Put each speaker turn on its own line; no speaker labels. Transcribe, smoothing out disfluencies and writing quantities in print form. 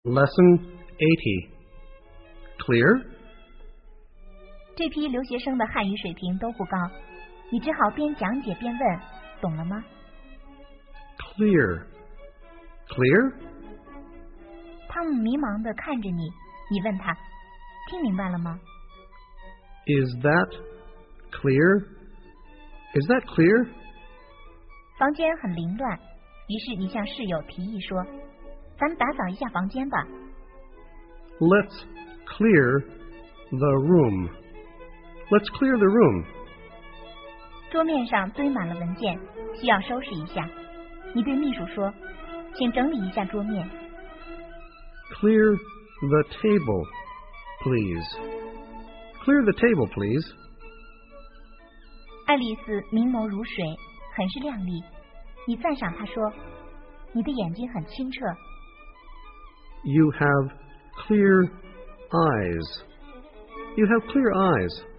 Lesson 80. Clear?
这批留学生的汉语水平都不高，你只好边讲解边问，懂了吗？
Clear. Clear?
汤姆迷茫地看着你，你问他，听明白了吗？
Is that clear? Is that clear?
房间很凌乱，于是你向室友提议说，咱们打扫一下房间吧。
Let's clear the room. Let's clear the room.
桌面上堆满了文件，需要收拾一下。你对秘书说，请整理一下桌面。
Clear the table, please. Clear the table, please.
爱丽丝明眸如水，很是亮丽。你赞赏她说，你的眼睛很清澈。
You have clear eyes. You have clear eyes.